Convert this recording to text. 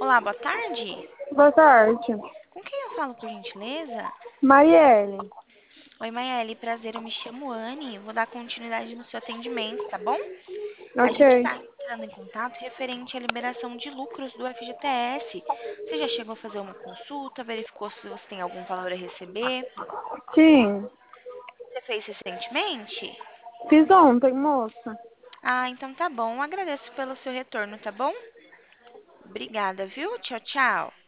Olá, boa tarde. Boa tarde. Com quem eu falo, por gentileza? Marielle. Oi, Maiele, prazer, eu me chamo Anne. Vou dar continuidade no seu atendimento, tá bom? A Ok. gente está entrando em contato referente à liberação de lucros do FGTS. Você já chegou a fazer uma consulta, verificou se você tem algum valor a receber? Sim. Você fez recentemente? Fiz ontem, moça. Ah, então tá bom. Agradeço pelo seu retorno, tá bom? Obrigada, viu? Tchau, tchau.